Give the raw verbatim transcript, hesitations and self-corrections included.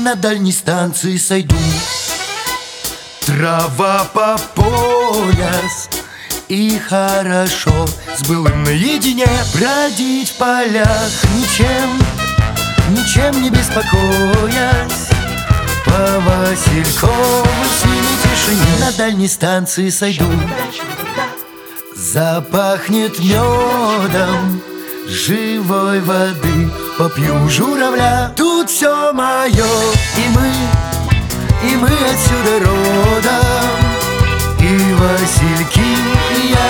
на дальней станции сойду. Трава по пояс, и хорошо с былым наедине бродить в полях, ничем, ничем не беспокоясь. По васильковой синей тишине на дальней станции сойду. Запахнет медом живой воды, попью журавля. Тут все мое, и мы, и мы отсюда родом, и васильки, и я,